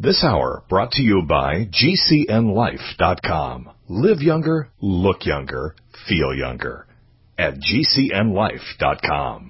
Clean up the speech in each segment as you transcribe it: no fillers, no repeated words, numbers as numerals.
This hour brought to you by GCNLife.com. Live younger, look younger, feel younger at GCNLife.com.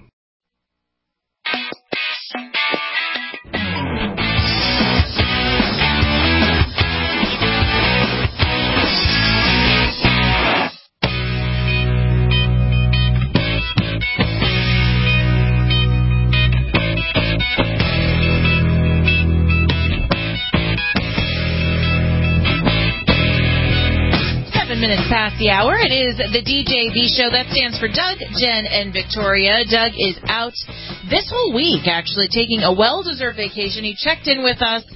Minutes past the hour. It is the DJV show. That stands for Doug, Jen, and Victoria. Doug is out this whole week, actually, taking a well-deserved vacation. He checked in with us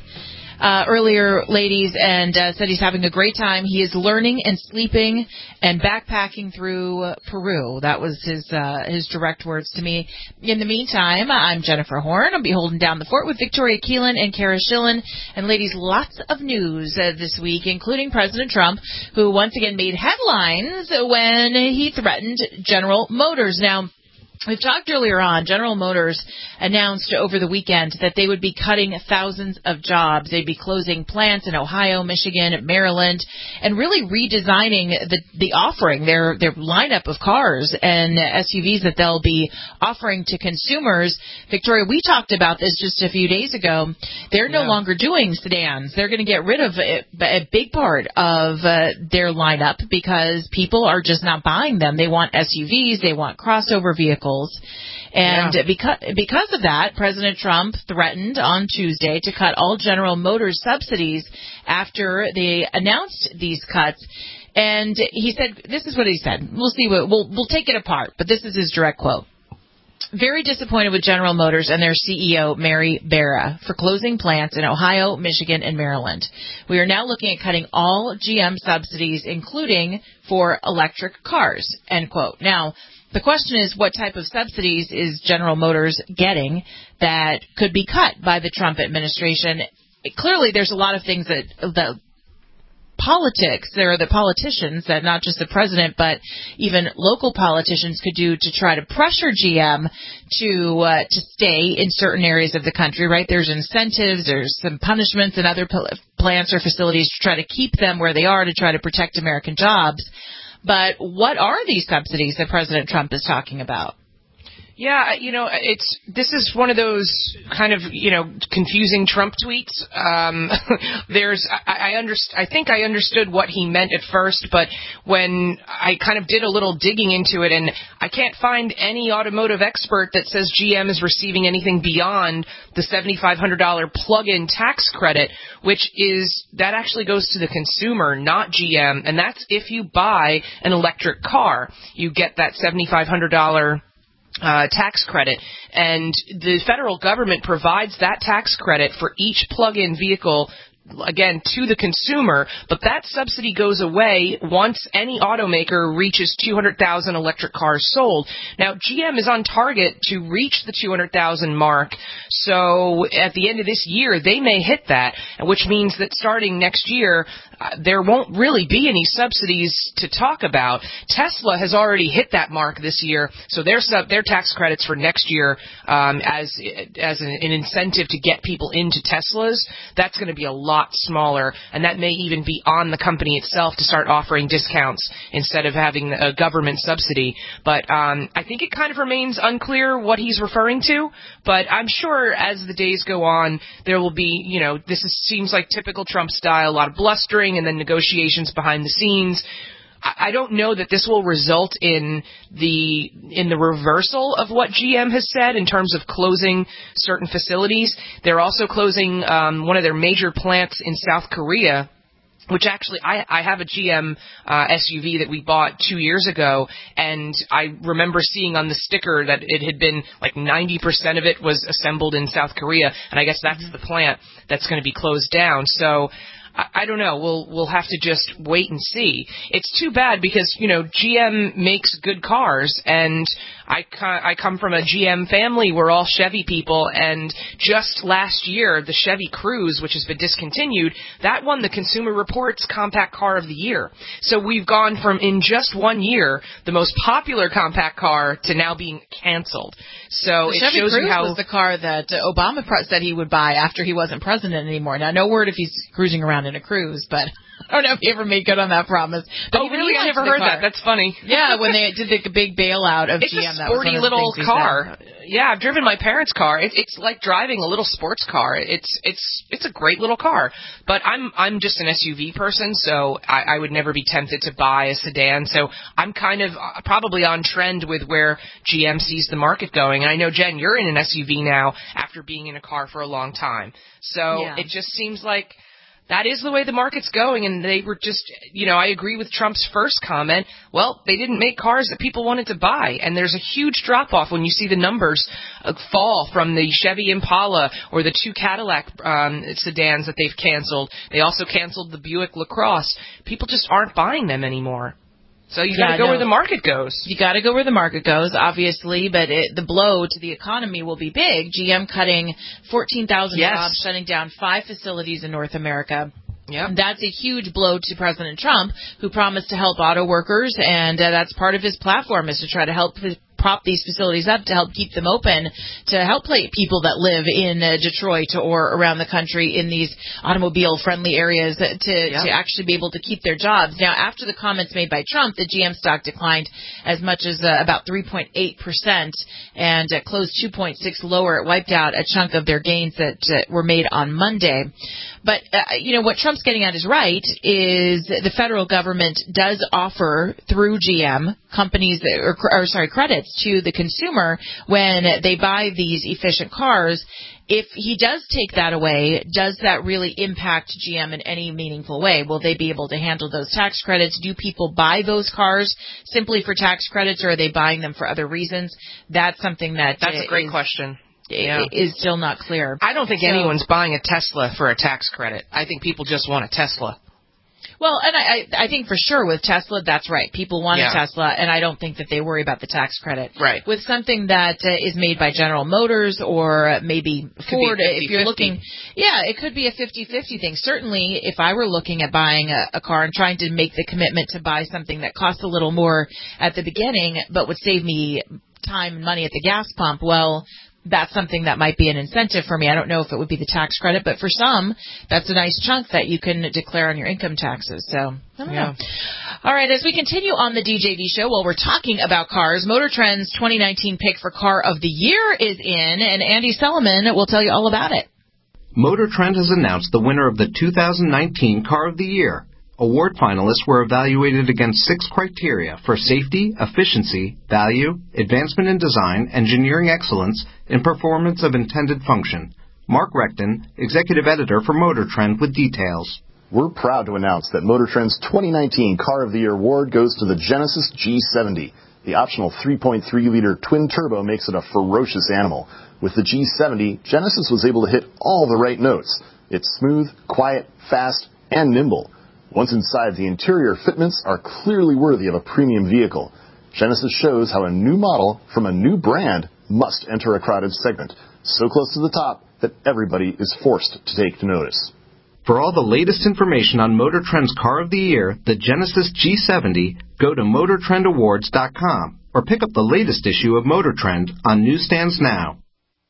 earlier, ladies, and said he's having a great time. He is learning and sleeping and backpacking through Peru. That was his direct words to me. In the meantime, I'm Jennifer Horn. I'll be holding down the fort with Victoria Keelan and Kara Schillen. And ladies, lots of news this week, including President Trump, who once again made headlines when he threatened General Motors. Now, we've talked earlier on, General Motors announced over the weekend that they would be cutting thousands of jobs. They'd be closing plants in Ohio, Michigan, Maryland, and really redesigning the offering, their lineup of cars and SUVs that they'll be offering to consumers. Victoria, we talked about this just a few days ago. They're no longer doing sedans. They're going to get rid of a big part of their lineup because people are just not buying them. They want SUVs. They want crossover vehicles. And because of that, President Trump threatened on Tuesday to cut all General Motors subsidies after they announced these cuts. And he said, this is what he said. We'll see we'll take it apart, but this is his direct quote. Very disappointed with General Motors and their CEO, Mary Barra, for closing plants in Ohio, Michigan, and Maryland. We are now looking at cutting all GM subsidies, including for electric cars, end quote. Now, the question is, what type of subsidies is General Motors getting that could be cut by the Trump administration? Clearly, there's a lot of things that the politicians, that not just the president, but even local politicians could do to try to pressure GM to stay in certain areas of the country, right? There's incentives, there's some punishments in other plants or facilities to try to keep them where they are to try to protect American jobs. But what are these subsidies that President Trump is talking about? Yeah, this is one of those kind of, confusing Trump tweets. I think I understood what he meant at first, but when I kind of did a little digging into it, and I can't find any automotive expert that says GM is receiving anything beyond the $7,500 plug-in tax credit, that actually goes to the consumer, not GM, and that's if you buy an electric car. You get that $7,500 tax credit, and the federal government provides that tax credit for each plug-in vehicle, again, to the consumer, but that subsidy goes away once any automaker reaches 200,000 electric cars sold. Now, GM is on target to reach the 200,000 mark, so at the end of this year, they may hit that, which means that starting next year, there won't really be any subsidies to talk about. Tesla has already hit that mark this year, so their tax credits for next year, as an incentive to get people into Teslas, that's going to be a lot smaller, and that may even be on the company itself to start offering discounts instead of having a government subsidy. But I think it kind of remains unclear what he's referring to, but I'm sure as the days go on, there will be, seems like typical Trump style, a lot of blustering and then negotiations behind the scenes. I don't know that this will result in the reversal of what GM has said in terms of closing certain facilities. They're also closing one of their major plants in South Korea, which actually I have a GM SUV that we bought 2 years ago, and I remember seeing on the sticker that it had been like 90% of it was assembled in South Korea, and I guess that's the plant that's going to be closed down. So I don't know. We'll have to just wait and see. It's too bad because, GM makes good cars, and I come from a GM family. We're all Chevy people, and just last year, the Chevy Cruze, which has been discontinued, that won the Consumer Reports Compact Car of the Year. So we've gone from, in just 1 year, the most popular compact car to now being canceled. So the Chevy shows Cruze you how was the car that Obama said he would buy after he wasn't president anymore. Now, no word if he's cruising around in a Cruze, but I don't know if he ever made good on that promise. But really? I never heard that. That's funny. Yeah, when they did the big bailout of it's GM. It's a sporty little car. Yeah, I've driven my parents' car. It's like driving a little sports car. It's a great little car. But I'm just an SUV person, so I would never be tempted to buy a sedan. So I'm kind of probably on trend with where GM sees the market going. And I know, Jen, you're in an SUV now after being in a car for a long time. So It just seems like that is the way the market's going, and they were just, I agree with Trump's first comment. Well, they didn't make cars that people wanted to buy, and there's a huge drop-off when you see the numbers fall from the Chevy Impala or the 2 Cadillac sedans that they've canceled. They also canceled the Buick LaCrosse. People just aren't buying them anymore. So you got to go where the market goes. You got to go where the market goes, obviously, but the blow to the economy will be big. GM cutting 14,000 jobs, shutting down 5 facilities in North America. Yep. That's a huge blow to President Trump, who promised to help auto workers, and that's part of his platform, is to try to help prop these facilities up, to help keep them open, to help people that live in Detroit or around the country in these automobile-friendly areas to actually be able to keep their jobs. Now, after the comments made by Trump, the GM stock declined as much as about 3.8% and closed 2.6 lower. It wiped out a chunk of their gains that were made on Monday. But, what Trump's getting at is right, is the federal government does offer, through GM, credits to the consumer when they buy these efficient cars. If he does take that away, does that really impact GM in any meaningful way? Will they be able to handle those tax credits? Do people buy those cars simply for tax credits, or are they buying them for other reasons? That's something that's a great question. Is still not clear. I don't think anyone's buying a Tesla for a tax credit. I think people just want a Tesla. Well, and I think for sure with Tesla, that's right. People want a Tesla, and I don't think that they worry about the tax credit. Right. With something that is made by General Motors or maybe Ford, if you're looking, it could be a 50-50 thing. Certainly, if I were looking at buying a car and trying to make the commitment to buy something that costs a little more at the beginning but would save me time and money at the gas pump, well, that's something that might be an incentive for me. I don't know if it would be the tax credit, but for some, that's a nice chunk that you can declare on your income taxes. So, I don't know. All right, as we continue on the DJV show, while we're talking about cars, Motor Trend's 2019 pick for Car of the Year is in, and Andy Solomon will tell you all about it. Motor Trend has announced the winner of the 2019 Car of the Year. Award finalists were evaluated against 6 criteria for safety, efficiency, value, advancement in design, engineering excellence, and performance of intended function. Mark Recton, executive editor for Motor Trend, with details. We're proud to announce that Motor Trend's 2019 Car of the Year award goes to the Genesis G70. The optional 3.3-liter twin-turbo makes it a ferocious animal. With the G70, Genesis was able to hit all the right notes. It's smooth, quiet, fast, and nimble. Once inside, the interior fitments are clearly worthy of a premium vehicle. Genesis shows how a new model from a new brand must enter a crowded segment, so close to the top that everybody is forced to take notice. For all the latest information on Motor Trend's Car of the Year, the Genesis G70, go to MotorTrendAwards.com or pick up the latest issue of Motor Trend on newsstands now.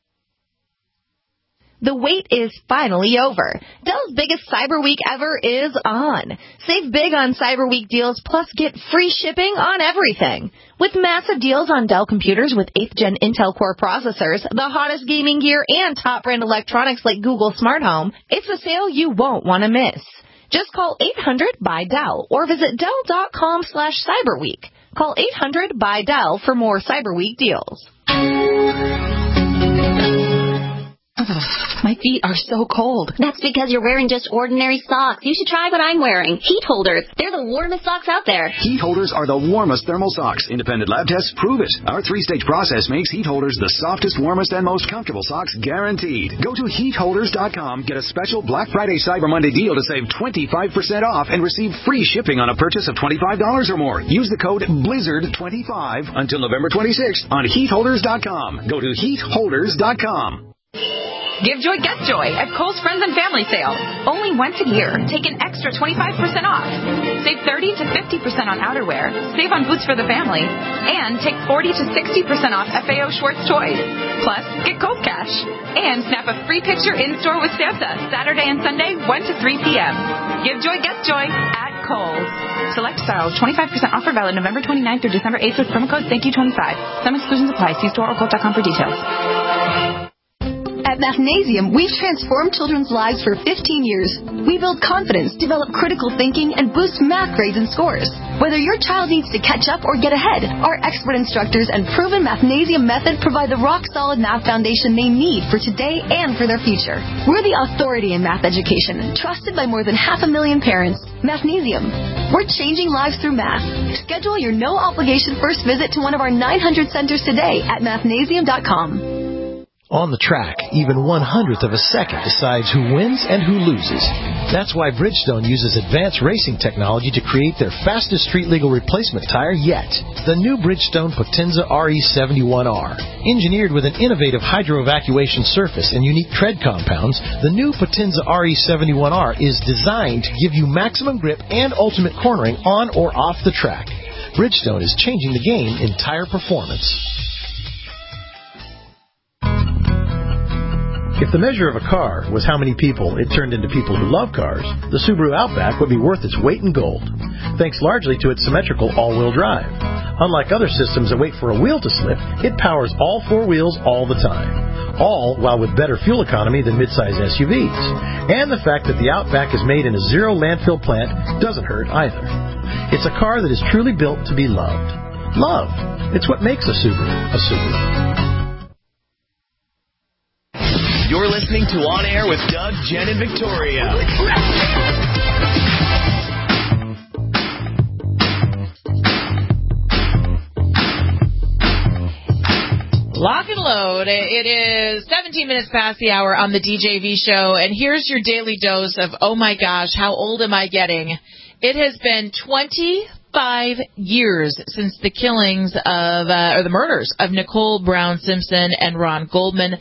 The wait is finally over. Dell's biggest Cyber Week ever is on. Save big on Cyber Week deals, plus get free shipping on everything. With massive deals on Dell computers with 8th Gen Intel Core processors, the hottest gaming gear, and top brand electronics like Google Smart Home, it's a sale you won't want to miss. Just call 800-BY-DELL or visit Dell.com/CyberWeek. Call 800-BY-DELL for more Cyber Week deals. My feet are so cold. That's because you're wearing just ordinary socks. You should try what I'm wearing. Heat holders. They're the warmest socks out there. Heat holders are the warmest thermal socks. Independent lab tests prove it. Our 3-stage process makes heat holders the softest, warmest, and most comfortable socks guaranteed. Go to heatholders.com, get a special Black Friday Cyber Monday deal to save 25% off and receive free shipping on a purchase of $25 or more. Use the code BLIZZARD25 until November 26th on heatholders.com. Go to heatholders.com. Give Joy, get Joy at Kohl's Friends and Family Sale. Only once a year. Take an extra 25% off. Save 30 to 50% on outerwear. Save on boots for the family. And take 40 to 60% off FAO Schwartz toys. Plus, get Kohl's cash. And snap a free picture in-store with Santa, Saturday and Sunday, 1 to 3 p.m. Give Joy, get Joy at Kohl's. Select styles, 25% offer valid November 29th through December 8th with promo code THANKYOU25. Some exclusions apply. See store or Kohl's.com for details. At Mathnasium, we've transformed children's lives for 15 years. We build confidence, develop critical thinking, and boost math grades and scores. Whether your child needs to catch up or get ahead, our expert instructors and proven Mathnasium method provide the rock-solid math foundation they need for today and for their future. We're the authority in math education, trusted by more than 500,000 parents. Mathnasium. We're changing lives through math. Schedule your no-obligation first visit to one of our 900 centers today at mathnasium.com. On the track, even 1/100th of a second decides who wins and who loses. That's why Bridgestone uses advanced racing technology to create their fastest street-legal replacement tire yet. The new Bridgestone Potenza RE71R. Engineered with an innovative hydro-evacuation surface and unique tread compounds, the new Potenza RE71R is designed to give you maximum grip and ultimate cornering on or off the track. Bridgestone is changing the game in tire performance. If the measure of a car was how many people it turned into people who love cars, the Subaru Outback would be worth its weight in gold, thanks largely to its symmetrical all-wheel drive. Unlike other systems that wait for a wheel to slip, it powers all 4 wheels all the time, all while with better fuel economy than midsize SUVs. And the fact that the Outback is made in a zero landfill plant doesn't hurt either. It's a car that is truly built to be loved. Love. It's what makes a Subaru a Subaru. You're listening to On Air with Doug, Jen, and Victoria. Lock and load. It is 17 minutes past the hour on the DJV show, and here's your daily dose of, oh my gosh, how old am I getting? It has been 25 years since the killings of, or the murders of Nicole Brown Simpson and Ron Goldman.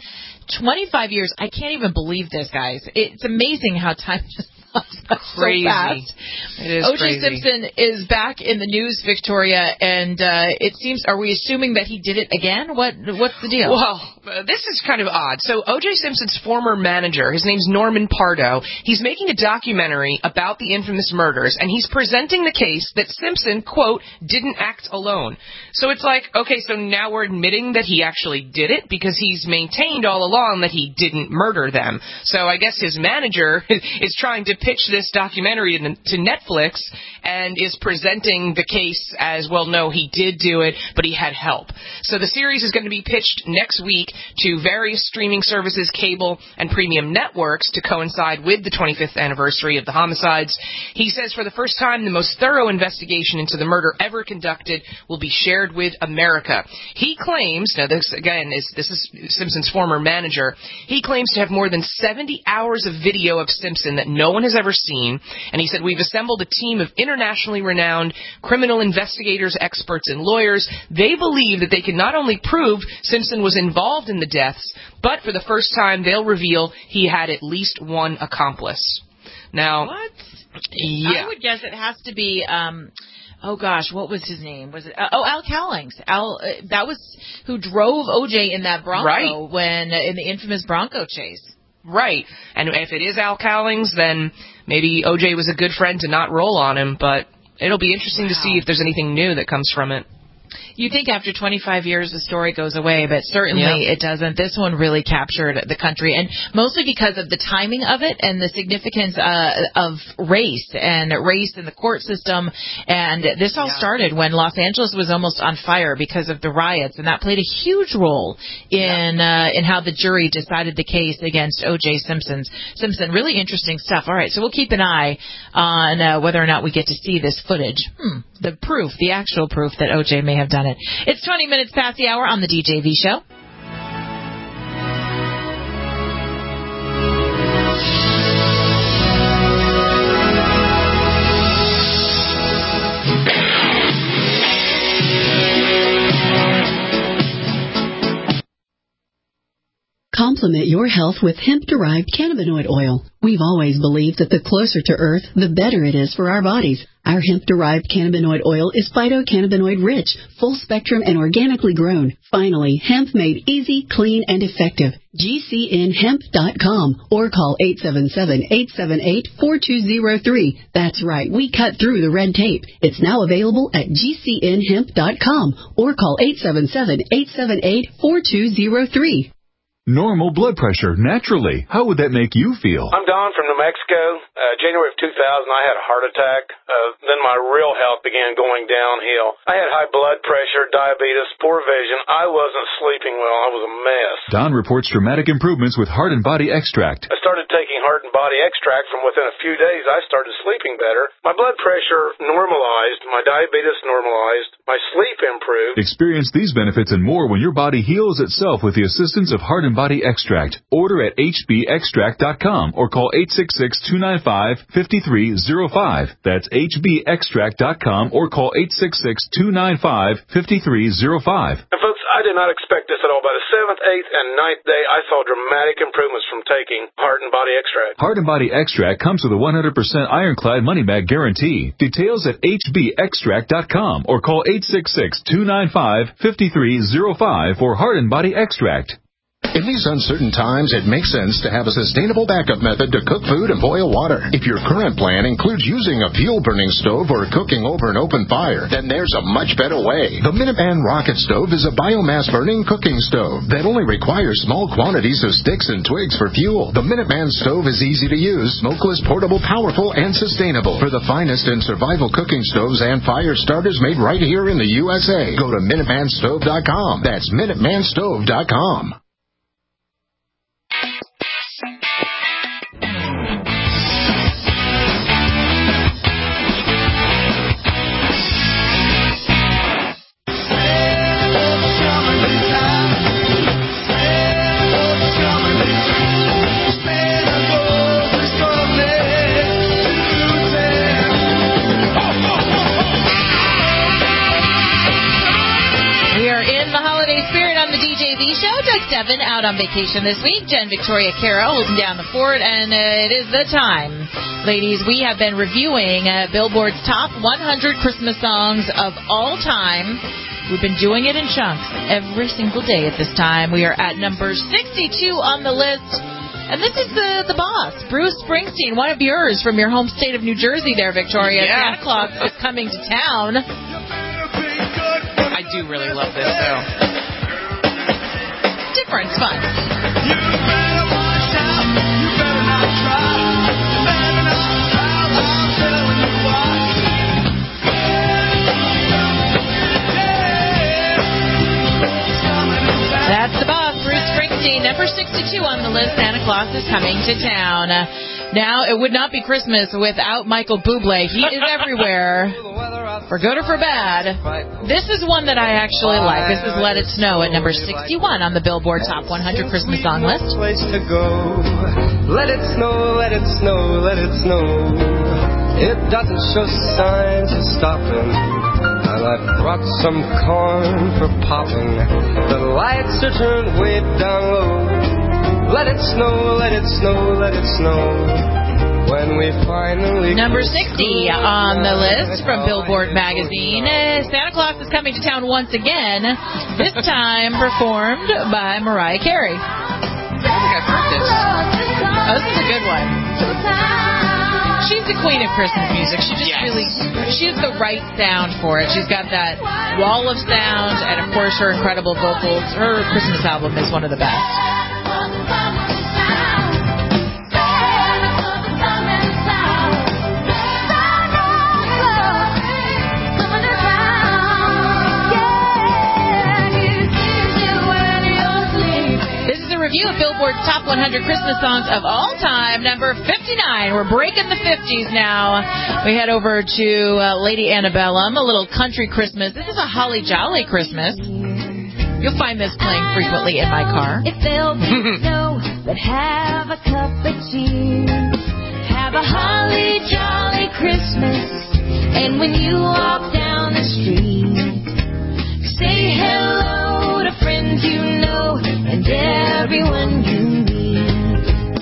25 years. I can't even believe this, guys. It's amazing how time just crazy. So fast. It is O.J. crazy. Simpson is back in the news, Victoria, and it seems, are we assuming that he did it again? What's the deal? Well, this is kind of odd. So O.J. Simpson's former manager, his name's Norman Pardo, he's making a documentary about the infamous murders, and he's presenting the case that Simpson, quote, didn't act alone. So it's like, okay, so now we're admitting that he actually did it because he's maintained all along that he didn't murder them. So I guess his manager is trying to pitch this documentary to Netflix and is presenting the case as, well, no, he did do it, but he had help. So the series is going to be pitched next week to various streaming services, cable, and premium networks to coincide with the 25th anniversary of the homicides. He says for the first time, the most thorough investigation into the murder ever conducted will be shared with America. He claims, now this again is Simpson's former manager, he claims to have more than 70 hours of video of Simpson that no one has ever seen, and he said, we've assembled a team of internationally renowned criminal investigators, experts, and lawyers. They believe that they can not only prove Simpson was involved in the deaths, but for the first time they'll reveal he had at least one accomplice. Now, what? Yeah. I would guess it has to be, oh gosh, what was his name? Was it, Al Cowlings. That was who drove OJ in that Bronco, right, when, in the infamous Bronco chase. Right. And if it is Al Cowlings, then maybe OJ was a good friend to not roll on him, but it'll be interesting to see if there's anything new that comes from it. You think after 25 years the story goes away, but certainly it doesn't. This one really captured the country, and mostly because of the timing of it and the significance of race in the court system. And this all started when Los Angeles was almost on fire because of the riots, and that played a huge role in how the jury decided the case against O.J. Simpson. Really interesting stuff. All right, so we'll keep an eye on whether or not we get to see this footage. The actual proof that O.J. may have done it. It's 20 minutes past the hour on the DJV show. Complement your health with hemp-derived cannabinoid oil. We've always believed that the closer to Earth, the better it is for our bodies. Our hemp-derived cannabinoid oil is phytocannabinoid-rich, full-spectrum, and organically grown. Finally, hemp made easy, clean, and effective. GCNhemp.com or call 877-878-4203. That's right, we cut through the red tape. It's now available at GCNhemp.com or call 877-878-4203. Normal blood pressure, naturally. How would that make you feel? I'm Don from New Mexico. January of 2000, I had a heart attack. Then my real health began going downhill. I had high blood pressure, diabetes, poor vision. I wasn't sleeping well. I was a mess. Don reports dramatic improvements with Heart and Body Extract. I started taking Heart and Body Extract. From within a few days, I started sleeping better. My blood pressure normalized. My diabetes normalized. My sleep improved. Experience these benefits and more when your body heals itself with the assistance of Heart and Body Extract. Order at hbextract.com or call 866-295-5305. That's hbextract.com or call 866-295-5305. And folks, I did not expect this at all. By the 7th, 8th, and 9th day, I saw dramatic improvements from taking Heart and Body Extract. Heart and Body Extract comes with a 100% ironclad money-back guarantee. Details at hbextract.com or call 866-295-5305 for Heart and Body Extract. In these uncertain times, it makes sense to have a sustainable backup method to cook food and boil water. If your current plan includes using a fuel-burning stove or cooking over an open fire, then there's a much better way. The Minuteman Rocket Stove is a biomass-burning cooking stove that only requires small quantities of sticks and twigs for fuel. The Minuteman Stove is easy to use, smokeless, portable, powerful, and sustainable. For the finest in survival cooking stoves and fire starters made right here in the USA, go to MinutemanStove.com. That's MinutemanStove.com. Devin out on vacation this week. Jen Victoria Carroll holding down the fort, and it is the time. Ladies, we have been reviewing Billboard's top 100 Christmas songs of all time. We've been doing it in chunks every single day at this time. We are at number 62 on the list. And this is the boss, Bruce Springsteen, one of yours from your home state of New Jersey there, Victoria. Yeah. Santa Claus is coming to town. I do really love this, though. Different, fun. That's the boss, Bruce Springsteen, number 62 on the list. Santa Claus is coming to town. Now, it would not be Christmas without Michael Bublé. He is everywhere, for good or for bad. This is one that I actually like. This is Let It Snow at number 61 on the Billboard Top 100 Christmas Song list. Place to go. Let it snow, let it snow, let it snow. It doesn't show signs of stopping. And I brought some corn for popping. The lights are turned way down low. Let it snow, let it snow, let it snow. When we finally number 60 on the list from Billboard magazine. Santa Claus is coming to town once again. This time performed by Mariah Carey. I think I've heard this. Oh, this is a good one. She's She's the queen of Christmas music. She just she has the right sound for it. She's got that wall of sound, and of course her incredible vocals. Her Christmas album is one of the best. Review of Billboard's Top 100 Christmas Songs of All Time, number 59. We're breaking the 50s now. We head over to Lady Antebellum, a little country Christmas. This is a holly jolly Christmas. You'll find this playing frequently in my car. If there'll be snow, but have a cup of cheer. Have a holly jolly Christmas. And when you walk down the street, say hello to friends you know and everyone you meet.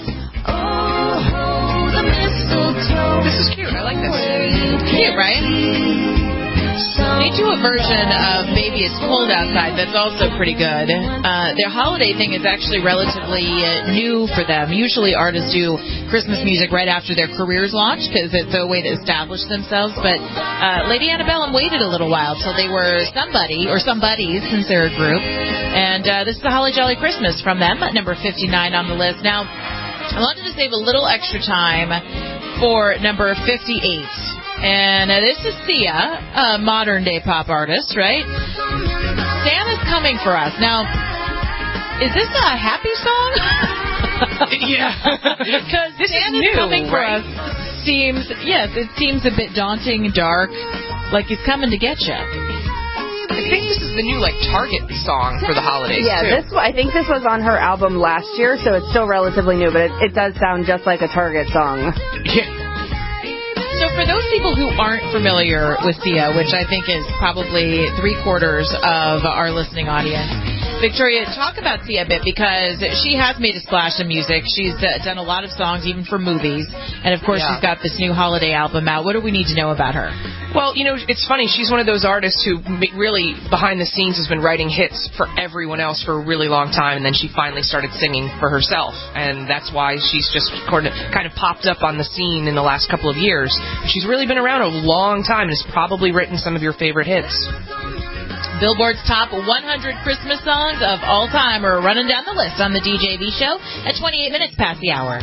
Oh, the mistletoe. This is cute. I like this. Cute, right? They do a version of Baby It's Cold Outside that's also pretty good. Their holiday thing is actually relatively new for them. Usually artists do Christmas music right after their careers launch because it's a way to establish themselves. But Lady Antebellum waited a little while till they were somebody or somebodies since they're a group. And this is a Holly Jolly Christmas from them at number 59 on the list. Now, I wanted to save a little extra time for number 58. And this is Sia, a modern-day pop artist, right? Santa's coming for us. Now, is this a happy song? Yeah. Because Santa's coming for us seems a bit daunting, dark, like he's coming to get you. I think this is the new, Target song for the holidays, too. I think this was on her album last year, so it's still relatively new, but it does sound just like a Target song. Yeah. So for those people who aren't familiar with Sia, which I think is probably 3/4 of our listening audience, Victoria, talk about Sia a bit because she has made a splash in music. She's done a lot of songs even for movies. And, of course, she's got this new holiday album out. What do we need to know about her? Well, it's funny. She's one of those artists who really, behind the scenes, has been writing hits for everyone else for a really long time, and then she finally started singing for herself. And that's why she's just kind of popped up on the scene in the last couple of years. She's really been around a long time and has probably written some of your favorite hits. Billboard's Top 100 Christmas Songs of All Time are running down the list on the DJV show at 28 minutes past the hour.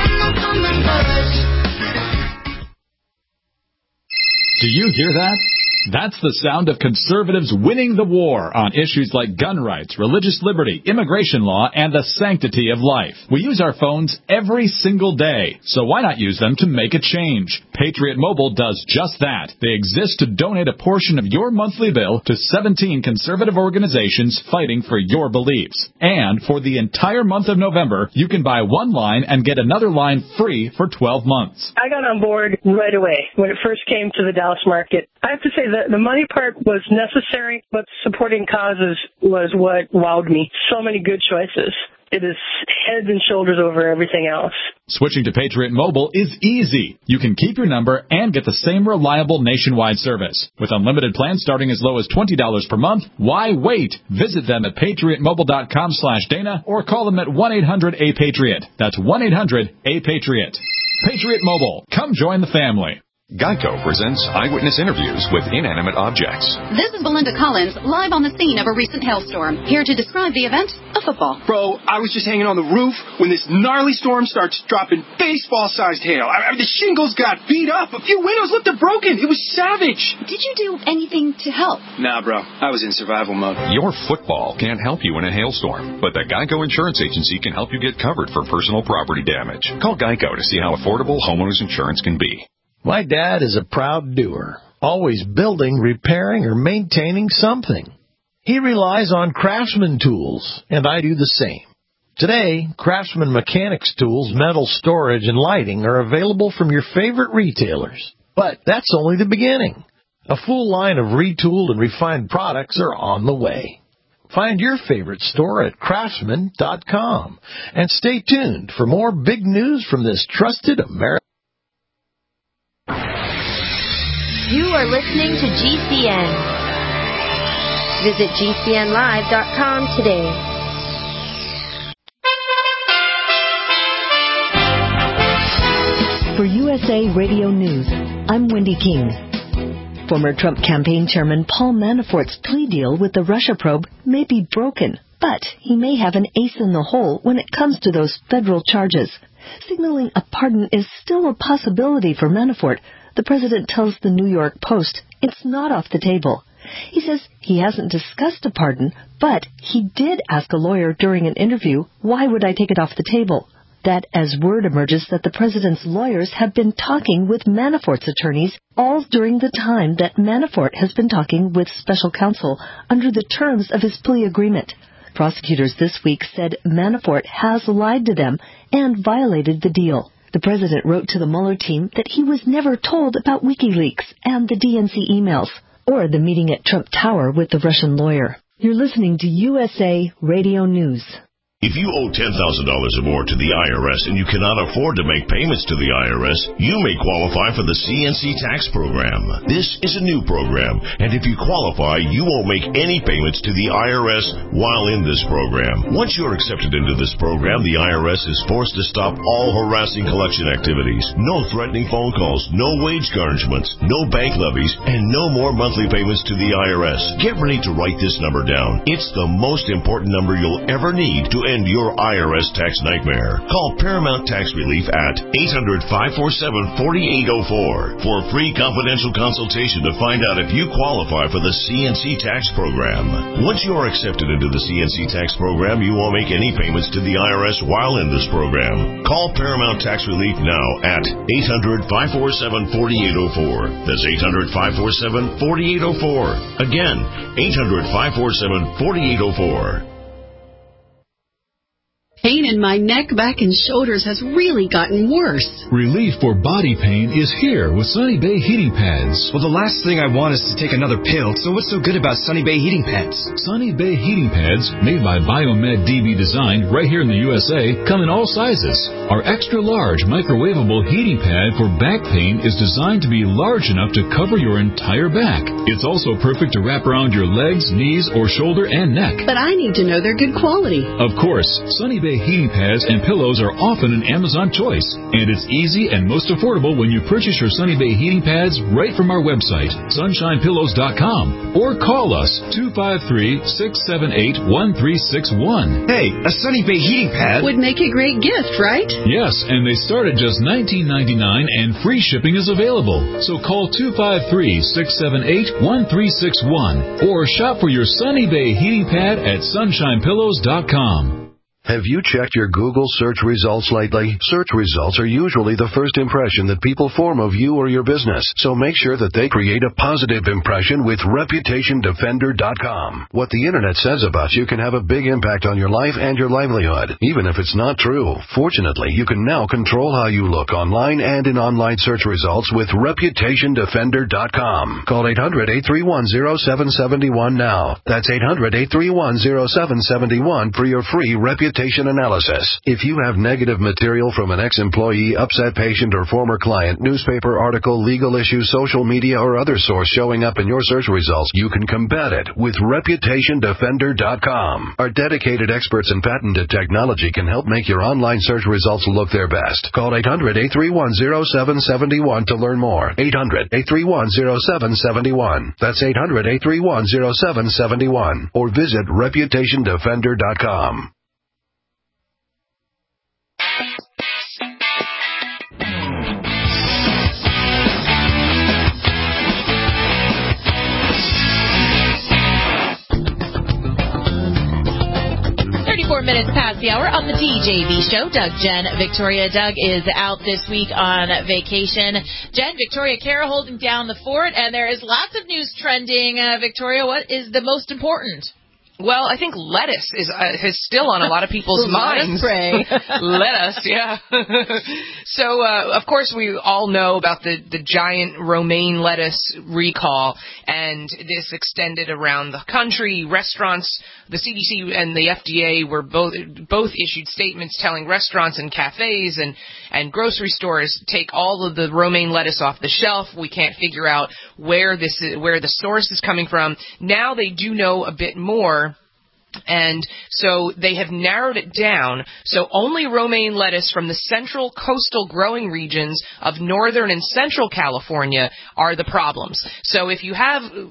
Do you hear that? That's the sound of conservatives winning the war on issues like gun rights, religious liberty, immigration law, and the sanctity of life. We use our phones every single day, so why not use them to make a change? Patriot Mobile does just that. They exist to donate a portion of your monthly bill to 17 conservative organizations fighting for your beliefs. And for the entire month of November, you can buy one line and get another line free for 12 months. I got on board right away when it first came to the Dallas market. I have to say that the money part was necessary, but supporting causes was what wowed me. So many good choices. It is heads and shoulders over everything else. Switching to Patriot Mobile is easy. You can keep your number and get the same reliable nationwide service. With unlimited plans starting as low as $20 per month, why wait? Visit them at patriotmobile.com/Dana or call them at 1-800-A-PATRIOT. That's 1-800-A-PATRIOT. Patriot Mobile. Come join the family. Geico presents eyewitness interviews with inanimate objects. This is Belinda Collins, live on the scene of a recent hailstorm. Here to describe the event, a football. Bro, I was just hanging on the roof when this gnarly storm starts dropping baseball-sized hail. The shingles got beat up. A few windows looked broken. It was savage. Did you do anything to help? Nah, bro. I was in survival mode. Your football can't help you in a hailstorm, but the Geico Insurance Agency can help you get covered for personal property damage. Call Geico to see how affordable homeowners insurance can be. My dad is a proud doer, always building, repairing, or maintaining something. He relies on Craftsman tools, and I do the same. Today, Craftsman Mechanics tools, metal storage, and lighting are available from your favorite retailers. But that's only the beginning. A full line of retooled and refined products are on the way. Find your favorite store at craftsman.com. And stay tuned for more big news from this trusted American. You are listening to GCN. Visit GCNlive.com today. For USA Radio News, I'm Wendy King. Former Trump campaign chairman Paul Manafort's plea deal with the Russia probe may be broken, but he may have an ace in the hole when it comes to those federal charges. Signaling a pardon is still a possibility for Manafort. The president tells the New York Post it's not off the table. He says he hasn't discussed a pardon, but he did ask a lawyer during an interview, why would I take it off the table? That as word emerges that the president's lawyers have been talking with Manafort's attorneys all during the time that Manafort has been talking with special counsel under the terms of his plea agreement. Prosecutors this week said Manafort has lied to them and violated the deal. The president wrote to the Mueller team that he was never told about WikiLeaks and the DNC emails, or the meeting at Trump Tower with the Russian lawyer. You're listening to USA Radio News. If you owe $10,000 or more to the IRS and you cannot afford to make payments to the IRS, you may qualify for the CNC tax program. This is a new program, and if you qualify, you won't make any payments to the IRS while in this program. Once you're accepted into this program, the IRS is forced to stop all harassing collection activities. No threatening phone calls, no wage garnishments, no bank levies, and no more monthly payments to the IRS. Get ready to write this number down. It's the most important number you'll ever need to end your IRS tax nightmare. Call Paramount Tax Relief at 800-547-4804 for a free confidential consultation to find out if you qualify for the CNC tax program. Once you are accepted into the CNC tax program, you won't make any payments to the IRS while in this program. Call Paramount Tax Relief now at 800-547-4804. That's 800-547-4804. Again, 800-547-4804. Pain in my neck, back, and shoulders has really gotten worse. Relief for body pain is here with Sunny Bay heating pads. Well, the last thing I want is to take another pill, so what's so good about Sunny Bay heating pads? Sunny Bay heating pads, made by Biomed DB Design right here in the USA, come in all sizes. Our extra large microwavable heating pad for back pain is designed to be large enough to cover your entire back. It's also perfect to wrap around your legs, knees, or shoulder and neck. But I need to know they're good quality. Of course, Sunny Bay heating pads and pillows are often an Amazon choice, and it's easy and most affordable when you purchase your Sunny Bay heating pads right from our website, sunshinepillows.com, or call us 253-678-1361. Hey, a Sunny Bay heating pad would make a great gift, right? Yes, and they start at just $19.99 and free shipping is available. So call 253-678-1361 or shop for your Sunny Bay heating pad at sunshinepillows.com. Have you checked your Google search results lately? Search results are usually the first impression that people form of you or your business, so make sure that they create a positive impression with ReputationDefender.com. What the Internet says about you can have a big impact on your life and your livelihood, even if it's not true. Fortunately, you can now control how you look online and in online search results with ReputationDefender.com. Call 800-831-0771 now. That's 800-831-0771 for your free reputation analysis. If you have negative material from an ex-employee, upset patient, or former client, newspaper article, legal issue, social media, or other source showing up in your search results, you can combat it with ReputationDefender.com. Our dedicated experts in patented technology can help make your online search results look their best. Call 800-831-0771 to learn more. 800-831-0771. That's 800-831-0771. Or visit ReputationDefender.com. 34 minutes past the hour on the DJV show. Doug, Jen, Victoria. Doug is out this week on vacation. Jen, Victoria, Kara holding down the fort, and there is lots of news trending. Victoria, what is the most important? Well, I think lettuce is still on a lot of people's minds. Lettuce, yeah. So, of course, we all know about the giant romaine lettuce recall, and this extended around the country. Restaurants, the CDC and the FDA were both issued statements telling restaurants and cafes and grocery stores, take all of the romaine lettuce off the shelf. We can't figure out where the source is coming from. Now they do know a bit more. And so they have narrowed it down. So only romaine lettuce from the central coastal growing regions of northern and central California are the problems. So if you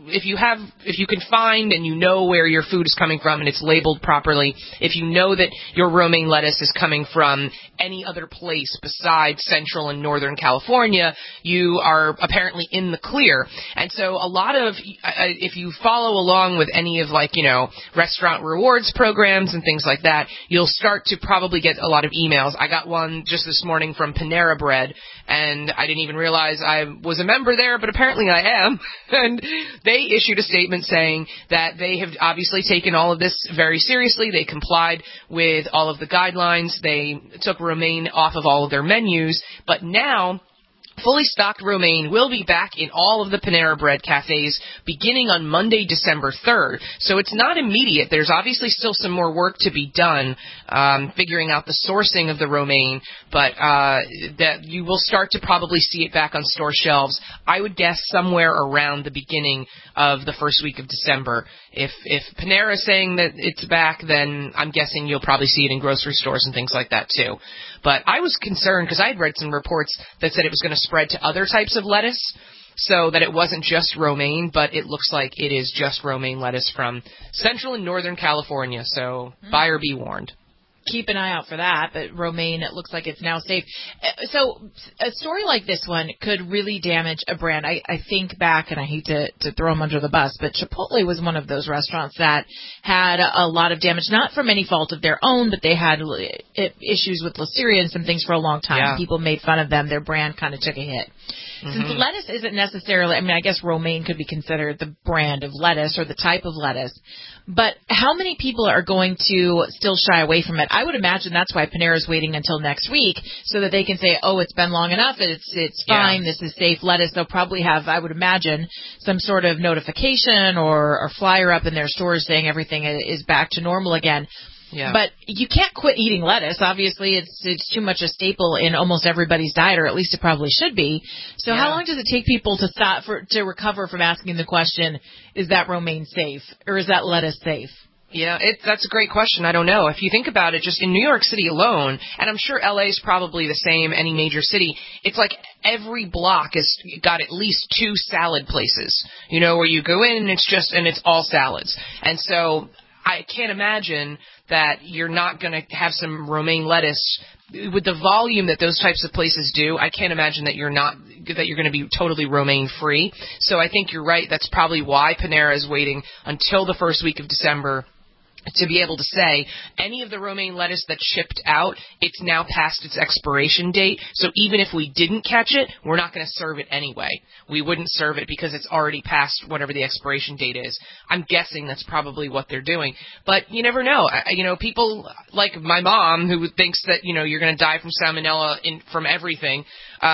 can find and you know where your food is coming from and it's labeled properly, if you know that your romaine lettuce is coming from any other place besides central and northern California, you are apparently in the clear. And so a lot of, if you follow along with any of restaurant rewards programs and things like that, you'll start to probably get a lot of emails. I got one just this morning from Panera Bread, and I didn't even realize I was a member there, but apparently I am. And they issued a statement saying that they have obviously taken all of this very seriously. They complied with all of the guidelines. They took romaine off of all of their menus, but now fully stocked romaine will be back in all of the Panera Bread cafes beginning on Monday, December 3rd. So it's not immediate. There's obviously still some more work to be done figuring out the sourcing of the romaine, but that you will start to probably see it back on store shelves, I would guess somewhere around the beginning of the first week of December. If Panera is saying that it's back, then I'm guessing you'll probably see it in grocery stores and things like that too. But I was concerned because I had read some reports that said it was going to spread to other types of lettuce, so that it wasn't just romaine, but it looks like it is just romaine lettuce from central and northern California. So buyer be warned. Keep an eye out for that, but romaine, it looks like it's now safe. So a story like this one could really damage a brand. I think back, and I hate to throw them under the bus, but Chipotle was one of those restaurants that had a lot of damage, not from any fault of their own, but they had issues with Listeria and some things for a long time. Yeah. People made fun of them. Their brand kind of took a hit. Since lettuce isn't necessarily, I guess romaine could be considered the brand of lettuce or the type of lettuce, but how many people are going to still shy away from it? I would imagine that's why Panera's waiting until next week so that they can say, oh, it's been long enough, it's fine, this is safe lettuce. They'll probably have, I would imagine, some sort of notification or flyer up in their stores saying everything is back to normal again. Yeah. But you can't quit eating lettuce. Obviously, it's too much a staple in almost everybody's diet, or at least it probably should be. So how long does it take people to recover from asking the question, is that romaine safe, or is that lettuce safe? Yeah, that's a great question. I don't know. If you think about it, just in New York City alone, and I'm sure LA is probably the same, any major city, it's like every block has got at least 2 salad places, where you go in and it's all salads. And so I can't imagine that you're not going to have some romaine lettuce with the volume that those types of places do. I can't imagine that you're going to be totally romaine free. So I think you're right. That's probably why Panera is waiting until the first week of December to be able to say any of the romaine lettuce that's shipped out, it's now past its expiration date. So even if we didn't catch it, we're not going to serve it anyway. We wouldn't serve it because it's already past whatever the expiration date is. I'm guessing that's probably what they're doing. But you never know. People like my mom who thinks that, you're going to die from salmonella from everything.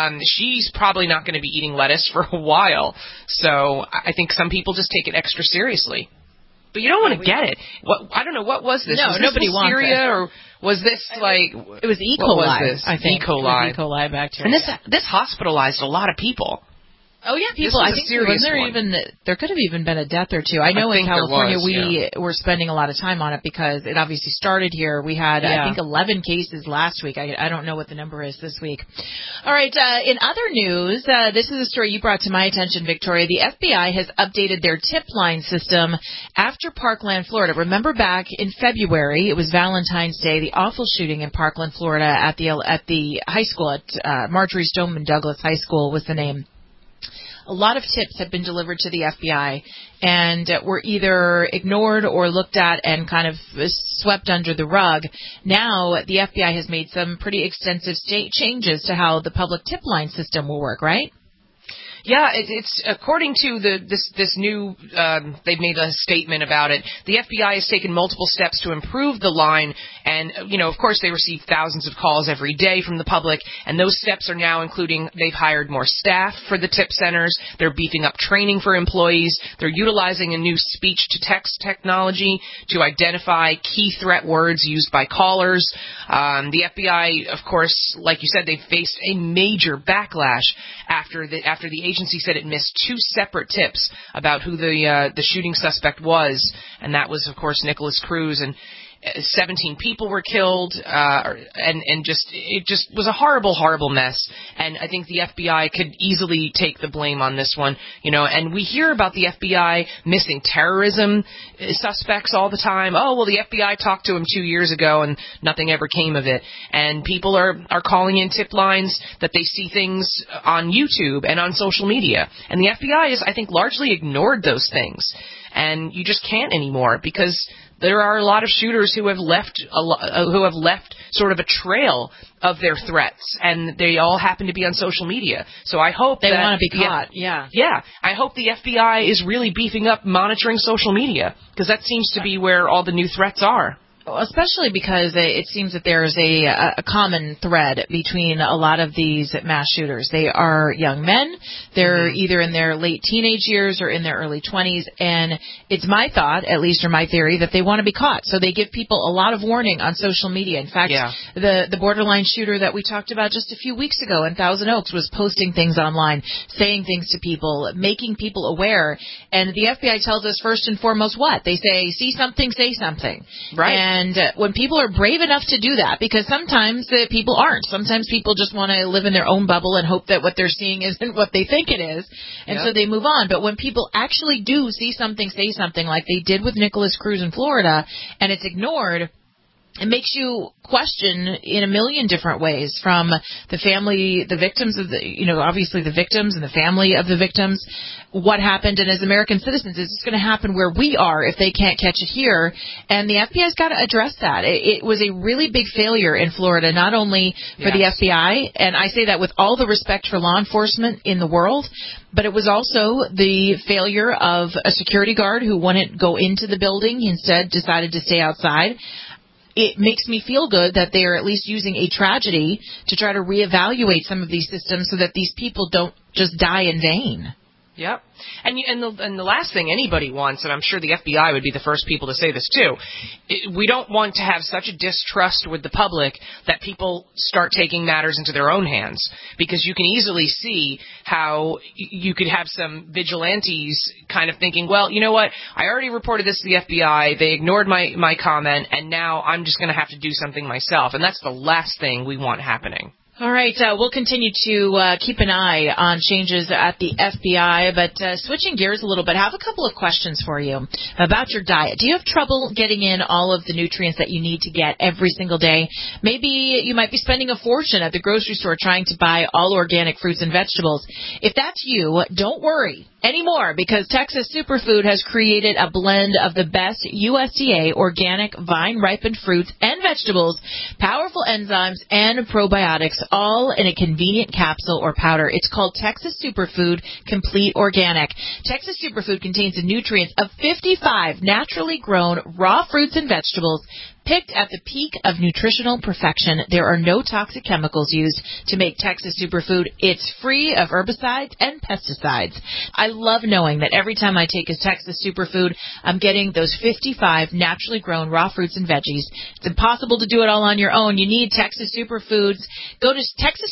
She's probably not going to be eating lettuce for a while. So I think some people just take it extra seriously. But you don't want to get it. I don't know, what was this? No, was nobody this wants Listeria, it. or was this It was E. coli, what was this? I think. E. coli. E. coli bacteria. And this hospitalized a lot of people. Oh, yeah, people. I think there could have even been a death or two. I know in California we were spending a lot of time on it because it obviously started here. We had, I think, 11 cases last week. I don't know what the number is this week. All right, in other news, this is a story you brought to my attention, Victoria. The FBI has updated their tip line system after Parkland, Florida. Remember back in February, it was Valentine's Day, the awful shooting in Parkland, Florida at the high school, at Marjorie Stoneman Douglas High School was the name. A lot of tips have been delivered to the FBI and were either ignored or looked at and kind of swept under the rug. Now, the FBI has made some pretty extensive changes to how the public tip line system will work, right? Yeah, it's according to this new, they've made a statement about it. The FBI has taken multiple steps to improve the line, and, of course they receive thousands of calls every day from the public, and those steps are now including they've hired more staff for the tip centers, they're beefing up training for employees, they're utilizing a new speech-to-text technology to identify key threat words used by callers. The FBI, of course, like you said, they faced a major backlash after the agency said it missed 2 separate tips about who the shooting suspect was, and that was, of course, Nicholas Cruz. And 17 people were killed, and it just was a horrible, horrible mess. And I think the FBI could easily take the blame on this one, and we hear about the FBI missing terrorism suspects all the time. Oh, well, the FBI talked to him 2 years ago and nothing ever came of it. And people are calling in tip lines that they see things on YouTube and on social media. And the FBI has, I think, largely ignored those things. And you just can't anymore, because there are a lot of shooters who have left sort of a trail of their threats, and they all happen to be on social media. So I hope they want to be caught. Yeah. I hope the FBI is really beefing up monitoring social media, because that seems to be where all the new threats are. Especially because it seems that there is a common thread between a lot of these mass shooters. They are young men. They're either in their late teenage years or in their early 20s. And it's my thought, at least, or my theory, that they want to be caught. So they give people a lot of warning on social media. In fact, the borderline shooter that we talked about just a few weeks ago in Thousand Oaks was posting things online, saying things to people, making people aware. And the FBI tells us first and foremost what? They say, see something, say something. Right. And when people are brave enough to do that, because sometimes people aren't. Sometimes people just want to live in their own bubble and hope that what they're seeing isn't what they think it is, and so they move on. But when people actually do see something, say something, like they did with Nicholas Cruz in Florida, and it's ignored, it makes you question in a million different ways, from the family, the victims of obviously the victims and the family of the victims, what happened, and as American citizens, is this going to happen where we are if they can't catch it here? And the FBI's got to address that. It was a really big failure in Florida, not only for the FBI, and I say that with all the respect for law enforcement in the world, but it was also the failure of a security guard who wouldn't go into the building, instead decided to stay outside. It makes me feel good that they are at least using a tragedy to try to reevaluate some of these systems so that these people don't just die in vain. Yep. And the last thing anybody wants, and I'm sure the FBI would be the first people to say this too, we don't want to have such a distrust with the public that people start taking matters into their own hands, because you can easily see how you could have some vigilantes kind of thinking, well, you know what, I already reported this to the FBI, they ignored my comment, and now I'm just going to have to do something myself. And that's the last thing we want happening. All right, we'll continue to keep an eye on changes at the FBI, but switching gears a little bit, I have a couple of questions for you about your diet. Do you have trouble getting in all of the nutrients that you need to get every single day? Maybe you might be spending a fortune at the grocery store trying to buy all organic fruits and vegetables. If that's you, don't worry anymore, because Texas Superfood has created a blend of the best USDA organic vine-ripened fruits and vegetables, powerful enzymes, and probiotics, all in a convenient capsule or powder. It's called Texas Superfood Complete Organic. Texas Superfood contains the nutrients of 55 naturally grown raw fruits and vegetables picked at the peak of nutritional perfection. There are no toxic chemicals used to make Texas Superfood. It's free of herbicides and pesticides. I love knowing that every time I take a Texas Superfood, I'm getting those 55 naturally grown raw fruits and veggies. It's impossible to do it all on your own. You need Texas Superfoods. Go to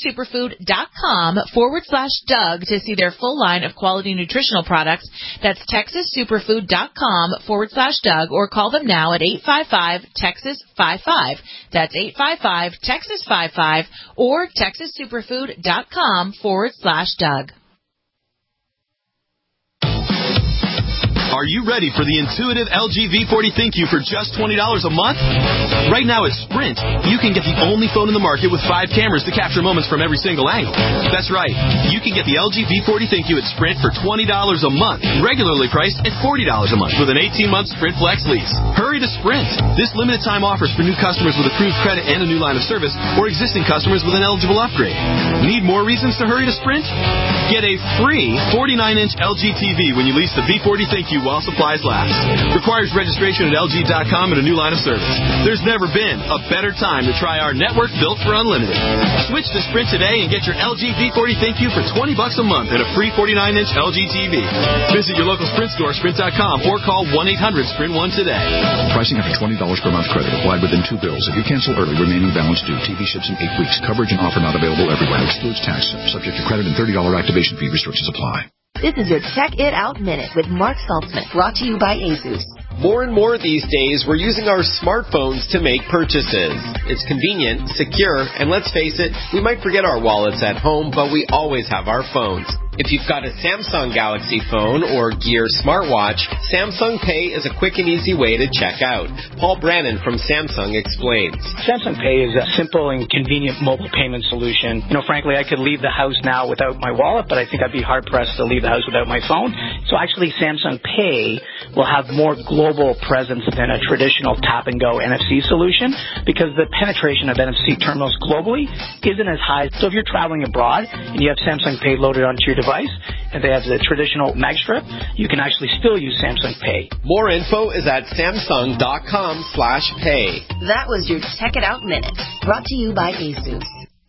TexasSuperfood.com/Doug to see their full line of quality nutritional products. That's TexasSuperfood.com/Doug, or call them now at 855-TEXAS-55. That's 855-TEXAS-55 or TexasSuperfood.com/Doug. Are you ready for the intuitive LG V40 ThinQ for just $20 a month? Right now at Sprint, you can get the only phone in the market with 5 cameras to capture moments from every single angle. That's right. You can get the LG V40 ThinQ at Sprint for $20 a month, regularly priced at $40 a month with an 18-month Sprint Flex lease. Hurry to Sprint. This limited time offer is for new customers with approved credit and a new line of service, or existing customers with an eligible upgrade. Need more reasons to hurry to Sprint? Get a free 49-inch LG TV when you lease the V40 ThinQ you while supplies last. Requires registration at LG.com and a new line of service. There's never been a better time to try our network built for unlimited. Switch to Sprint today and get your LG V40 ThinQ for $20 a month and a free 49-inch LG TV. Visit your local Sprint store, Sprint.com, or call 1-800-SPRINT1 today. Pricing after $20 per month credit applied within 2 bills. If you cancel early, remaining balance due. TV ships in 8 weeks. Coverage and offer not available everywhere. Excludes tax. Subject to credit and $30 activation fee. Restrictions apply. This is your Check It Out Minute with Mark Saltzman, brought to you by Asus. More and more these days, we're using our smartphones to make purchases. It's convenient, secure, and let's face it, we might forget our wallets at home, but we always have our phones. If you've got a Samsung Galaxy phone or Gear smartwatch, Samsung Pay is a quick and easy way to check out. Paul Brannon from Samsung explains. Samsung Pay is a simple and convenient mobile payment solution. Frankly, I could leave the house now without my wallet, but I think I'd be hard-pressed to leave the house without my phone. So actually, Samsung Pay will have more global presence than a traditional tap-and-go NFC solution because the penetration of NFC terminals globally isn't as high. So if you're traveling abroad and you have Samsung Pay loaded onto your device, and they have the traditional mag strip, you can actually still use Samsung Pay. More info is at Samsung.com/pay. That was your Check It Out Minute, brought to you by Asus.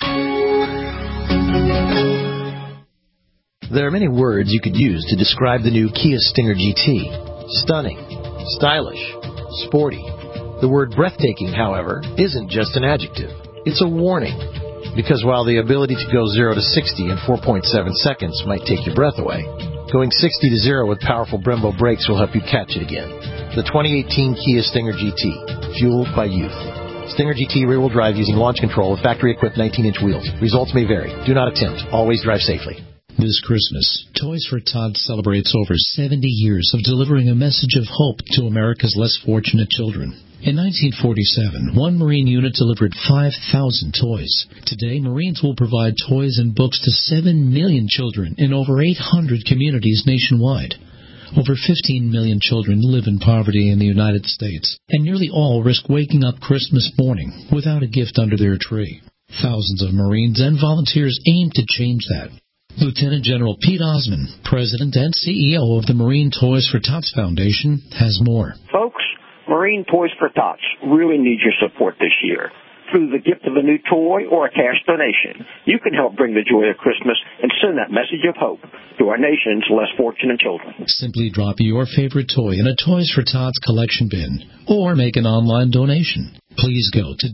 There are many words you could use to describe the new Kia Stinger GT. Stunning, stylish, sporty. The word breathtaking, however, isn't just an adjective. It's a warning. Because while the ability to go 0 to 60 in 4.7 seconds might take your breath away, going 60 to 0 with powerful Brembo brakes will help you catch it again. The 2018 Kia Stinger GT, fueled by youth. Stinger GT rear-wheel drive using launch control with factory-equipped 19-inch wheels. Results may vary. Do not attempt. Always drive safely. This Christmas, Toys for Tots celebrates over 70 years of delivering a message of hope to America's less fortunate children. In 1947, one Marine unit delivered 5,000 toys. Today, Marines will provide toys and books to 7 million children in over 800 communities nationwide. Over 15 million children live in poverty in the United States, and nearly all risk waking up Christmas morning without a gift under their tree. Thousands of Marines and volunteers aim to change that. Lieutenant General Pete Osman, President and CEO of the Marine Toys for Tots Foundation, has more. Folks, Marine Toys for Tots really need your support this year. Through the gift of a new toy or a cash donation, you can help bring the joy of Christmas and send that message of hope to our nation's less fortunate children. Simply drop your favorite toy in a Toys for Tots collection bin or make an online donation. Please go to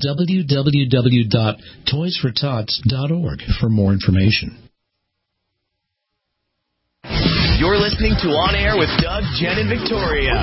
www.toysfortots.org for more information. You're listening to On Air with Doug, Jen, and Victoria.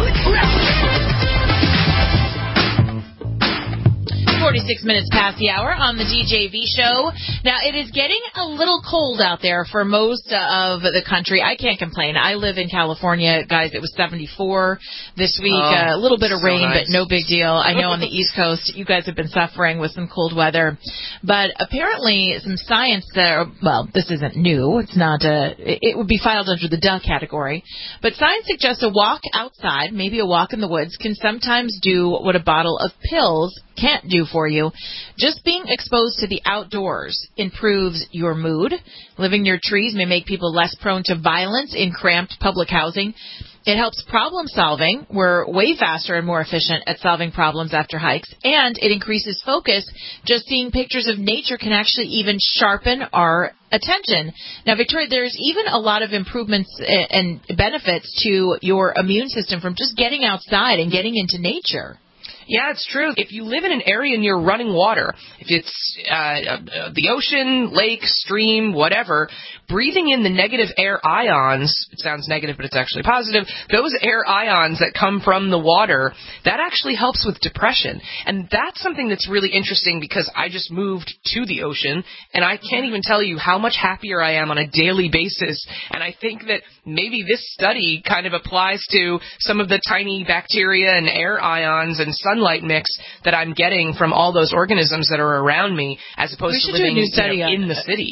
46 minutes past the hour on the DJV show. Now, it is getting a little cold out there for most of the country. I can't complain. I live in California. Guys, it was 74 this week. A little bit of rain, nice. But no big deal. I know on the East Coast, you guys have been suffering with some cold weather. But apparently, some science there, well, this isn't new. It's not, it would be filed under the duh category. But science suggests a walk outside, maybe a walk in the woods, can sometimes do what a bottle of pills can't do for you. Just being exposed to the outdoors improves your mood. Living near trees may make people less prone to violence in cramped public housing. It helps problem solving. We're way faster and more efficient at solving problems after hikes. And it increases focus. Just seeing pictures of nature can actually even sharpen our attention. Now, Victoria, there's even a lot of improvements and benefits to your immune system from just getting outside and getting into nature. Yeah, it's true. If you live in an area near running water, if it's the ocean, lake, stream, whatever, breathing in the negative air ions, it sounds negative, but it's actually positive, those air ions that come from the water, that actually helps with depression. And that's something that's really interesting because I just moved to the ocean, and I can't even tell you how much happier I am on a daily basis. And I think that maybe this study kind of applies to some of the tiny bacteria and air ions and sunlight mix that I'm getting from all those organisms that are around me, as opposed to living in the city.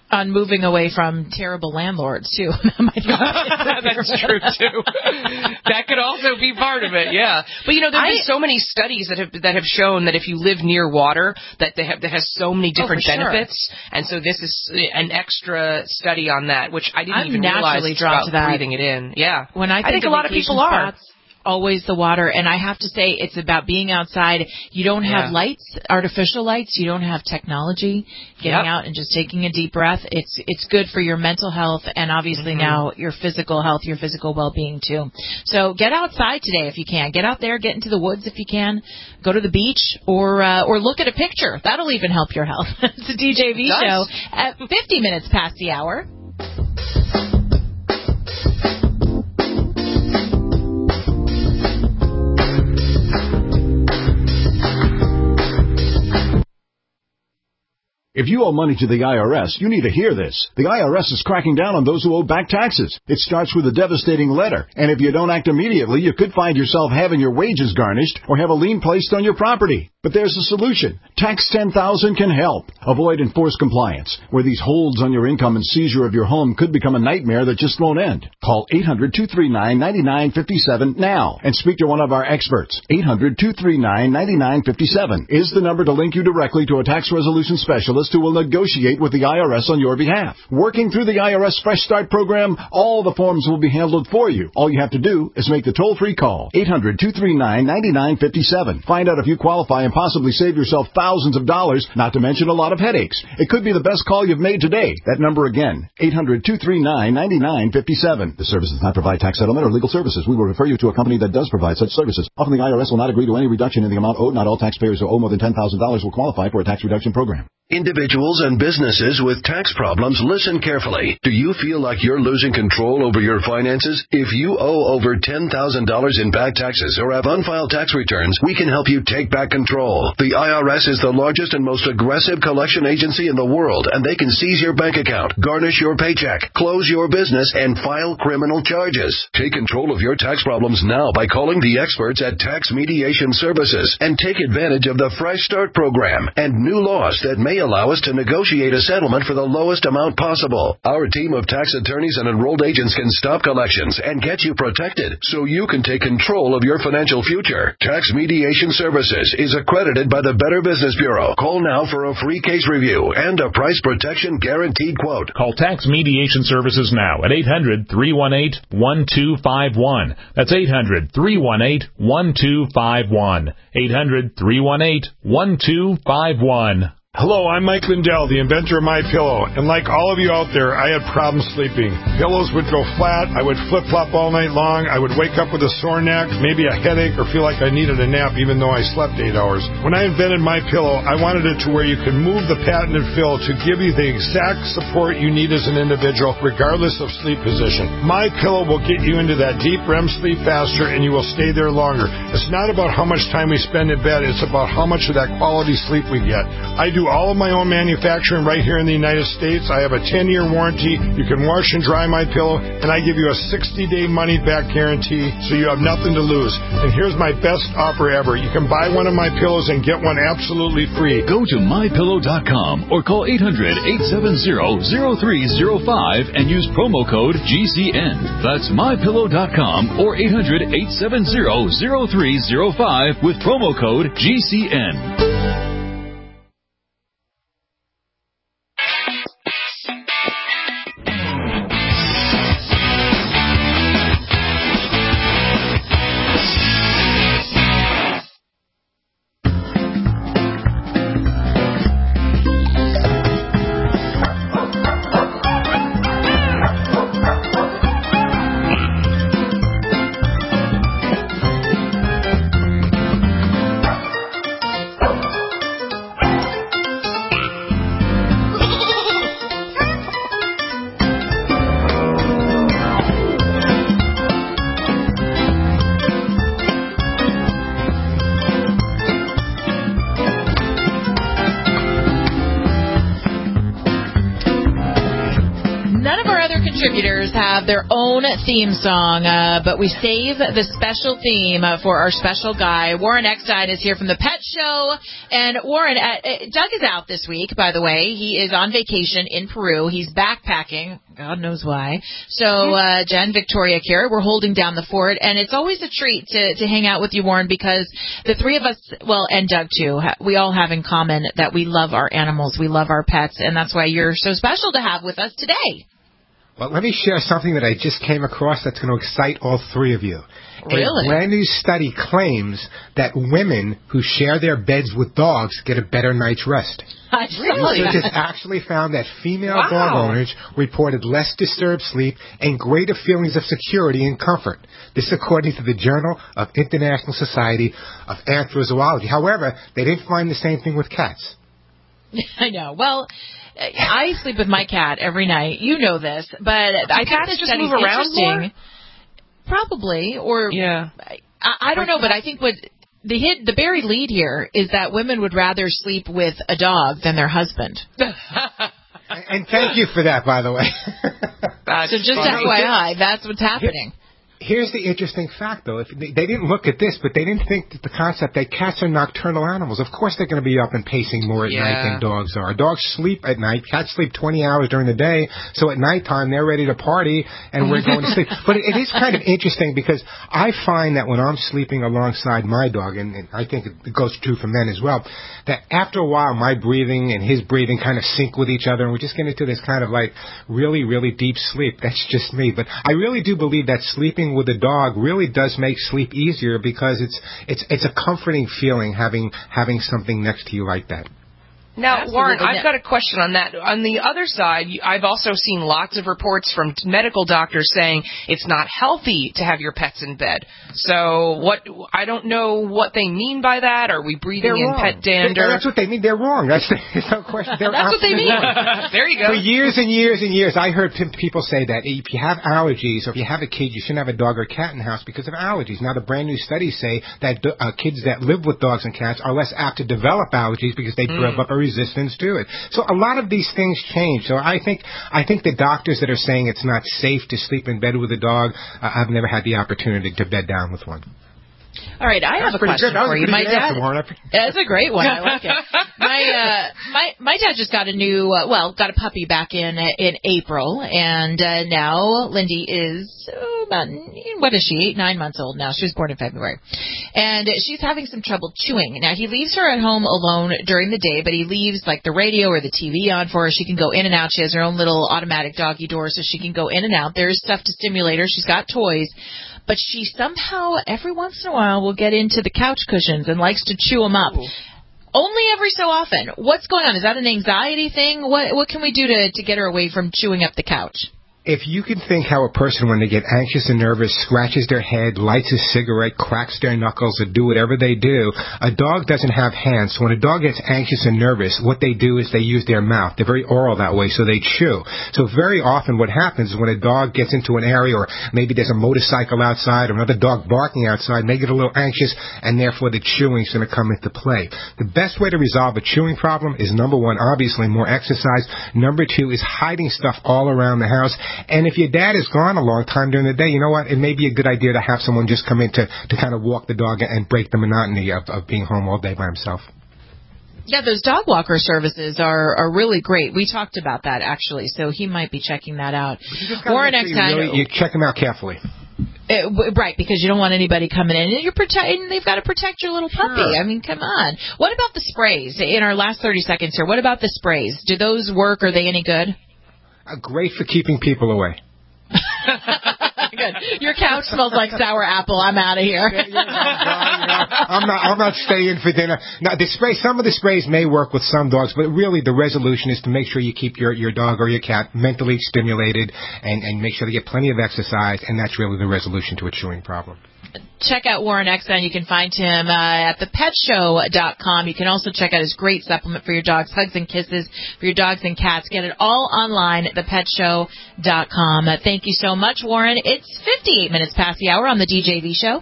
On moving away from terrible landlords, too. That's true, too. That could also be part of it, yeah. But, there have been so many studies that have shown that if you live near water, that has so many different benefits. Sure. And so this is an extra study on that, which I didn't even realize drawn to that. Breathing it in. Yeah. When I think a lot of people are. Always the water, and I have to say it's about being outside. You don't have lights, artificial lights. You don't have technology. Getting out and just taking a deep breath. It's good for your mental health and obviously now your physical health, your physical well-being too. So get outside today if you can. Get out there, get into the woods if you can. Go to the beach or look at a picture. That'll even help your health. It's a DJV show at 50 minutes past the hour. If you owe money to the IRS, you need to hear this. The IRS is cracking down on those who owe back taxes. It starts with a devastating letter, and if you don't act immediately, you could find yourself having your wages garnished or have a lien placed on your property. But there's a solution. Tax 10,000 can help. Avoid enforced compliance, where these holds on your income and seizure of your home could become a nightmare that just won't end. Call 800-239-9957 now and speak to one of our experts. 800-239-9957 is the number to link you directly to a tax resolution specialist who will negotiate with the IRS on your behalf. Working through the IRS Fresh Start program, all the forms will be handled for you. All you have to do is make the toll-free call, 800-239-9957. Find out if you qualify and possibly save yourself thousands of dollars, not to mention a lot of headaches. It could be the best call you've made today. That number again, 800-239-9957. This service does not provide tax settlement or legal services. We will refer you to a company that does provide such services. Often the IRS will not agree to any reduction in the amount owed. Not all taxpayers who owe more than $10,000 will qualify for a tax reduction program. Individuals and businesses with tax problems, listen carefully. Do you feel like you're losing control over your finances? If you owe over $10,000 in back taxes or have unfiled tax returns, we can help you take back control. The IRS is the largest and most aggressive collection agency in the world, and they can seize your bank account, garnish your paycheck, close your business, and file criminal charges. Take control of your tax problems now by calling the experts at Tax Mediation Services and take advantage of the Fresh Start program and new laws that may allow us to negotiate a settlement for the lowest amount possible. Our team of tax attorneys and enrolled agents can stop collections and get you protected so you can take control of your financial future. Tax Mediation Services is accredited by the Better Business Bureau. Call now for a free case review and a price protection guaranteed quote. Call Tax Mediation Services now at 800-318-1251. That's 800-318-1251. 800-318-1251. Hello, I'm Mike Lindell, the inventor of MyPillow, and like all of you out there, I had problems sleeping. Pillows would go flat, I would flip-flop all night long, I would wake up with a sore neck, maybe a headache, or feel like I needed a nap even though I slept 8 hours. When I invented MyPillow, I wanted it to where you could move the patented fill to give you the exact support you need as an individual, regardless of sleep position. MyPillow will get you into that deep REM sleep faster, and you will stay there longer. It's not about how much time we spend in bed, it's about how much of that quality sleep we get. I do all of my own manufacturing right here in the United States. I have a 10-year warranty. You can wash and dry MyPillow, and I give you a 60-day money-back guarantee, so you have nothing to lose. And here's my best offer ever. You can buy one of my pillows and get one absolutely free. Go to MyPillow.com or call 800-870-0305 and use promo code GCN. That's MyPillow.com or 800-870-0305 with promo code GCN. distributors have their own theme song, but we save the special theme for our special guy. Warren Eckstein is here from the Pet Show. And Warren, Doug is out this week, by the way. He is on vacation in Peru. He's backpacking. God knows why. So, Jen, Victoria, Kira, we're holding down the fort. And it's always a treat to hang out with you, Warren, because the three of us, well, and Doug too, we all have in common that we love our animals. We love our pets. And that's why you're so special to have with us today. Well, let me share something that I just came across that's going to excite all three of you. Really? A brand new study claims that women who share their beds with dogs get a better night's rest. Really? Researchers actually found that female dog owners reported less disturbed sleep and greater feelings of security and comfort. This according to the Journal of International Society of Anthrozoology. However, they didn't find the same thing with cats. I know. Well, I sleep with my cat every night. You know this, but I think this study's interesting. Probably, or yeah, I don't know, but I think what the buried lead here is that women would rather sleep with a dog than their husband. And thank you for that, by the way. So just FYI, that's what's happening. Here's the interesting fact, though. If they didn't look at this, but they didn't think that the concept that cats are nocturnal animals. Of course they're going to be up and pacing more at night than dogs are. Dogs sleep at night. Cats sleep 20 hours during the day. So at nighttime, they're ready to party, and we're going to sleep. But it is kind of interesting because I find that when I'm sleeping alongside my dog, and I think it goes true for men as well, that after a while, my breathing and his breathing kind of sync with each other, and we just get into this kind of like really, really deep sleep. That's just me. But I really do believe that sleeping with a dog really does make sleep easier because it's a comforting feeling having something next to you like that. Now, Warren, I've got a question on that. On the other side, I've also seen lots of reports from medical doctors saying it's not healthy to have your pets in bed. So I don't know what they mean by that. Are we breathing in pet dander? That's what they mean. They're wrong. There's no question. That's what they mean. There you go. For years and years and years, I heard people say that if you have allergies or if you have a kid, you shouldn't have a dog or cat in the house because of allergies. Now, the brand new studies say that kids that live with dogs and cats are less apt to develop allergies because they develop a resistance to it. So a lot of these things change. So I think the doctors that are saying it's not safe to sleep in bed with a dog, I've never had the opportunity to bed down with one. All right, I have a question for you. My dad, that's a great one. I like it. My dad just got got a puppy back in April, and now Lindy is about, what is she, 8-9 months old now. She was born in February, and she's having some trouble chewing. Now he leaves her at home alone during the day, but he leaves like the radio or the TV on for her. She can go in and out. She has her own little automatic doggy door, so she can go in and out. There's stuff to stimulate her. She's got toys. But she somehow, every once in a while, will get into the couch cushions and likes to chew them up. Ooh. Only every so often. What's going on? Is that an anxiety thing? What can we do to get her away from chewing up the couch? If you can think how a person, when they get anxious and nervous, scratches their head, lights a cigarette, cracks their knuckles, or do whatever they do, a dog doesn't have hands. So when a dog gets anxious and nervous, what they do is they use their mouth. They're very oral that way, so they chew. So very often what happens is when a dog gets into an area, or maybe there's a motorcycle outside, or another dog barking outside, they get a little anxious, and therefore the chewing is going to come into play. The best way to resolve a chewing problem is, number one, obviously more exercise. Number two is hiding stuff all around the house. And if your dad is gone a long time during the day, you know what? It may be a good idea to have someone just come in to kind of walk the dog and break the monotony of being home all day by himself. Yeah, those dog walker services are really great. We talked about that, actually, so he might be checking that out. Warren Eckstein. You check him out carefully. Right, because you don't want anybody coming in. And they've got to protect your little puppy. Sure. I mean, come on. What about the sprays? In our last 30 seconds here, what about the sprays? Do those work? Are they any good? Great for keeping people away. Good. Your couch smells like sour apple. I'm out of here. I'm not staying for dinner. Now, some of the sprays may work with some dogs, but really the resolution is to make sure you keep your dog or your cat mentally stimulated and make sure they get plenty of exercise, and that's really the resolution to a chewing problem. Check out Warren Eckstein. You can find him at thepetshow.com. You can also check out his great supplement for your dogs, Hugs and Kisses for your dogs and cats. Get it all online at thepetshow.com. Thank you so much, Warren. It's 58 minutes past the hour on the DJV Show.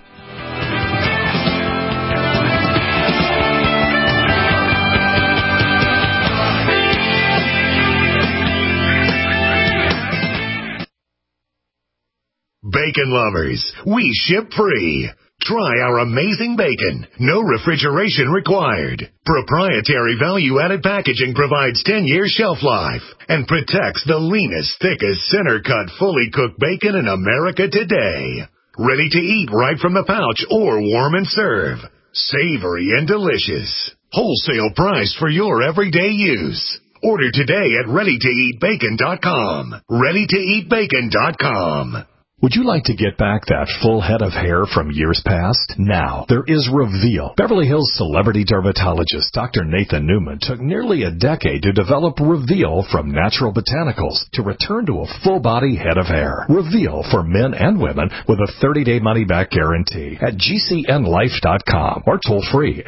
Bacon lovers, we ship free. Try our amazing bacon. No refrigeration required. Proprietary value-added packaging provides 10 years shelf life and protects the leanest, thickest, center-cut, fully cooked bacon in America today. Ready to eat right from the pouch or warm and serve. Savory and delicious. Wholesale price for your everyday use. Order today at ReadyToEatBacon.com. ReadyToEatBacon.com. Would you like to get back that full head of hair from years past? Now, there is Reveal. Beverly Hills celebrity dermatologist Dr. Nathan Newman took nearly a decade to develop Reveal from natural botanicals to return to a full-body head of hair. Reveal for men and women with a 30-day money-back guarantee at GCNlife.com or toll-free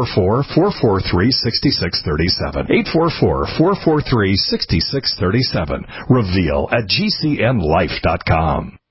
844-443-6637. 844-443-6637. Reveal at GCNlife.com.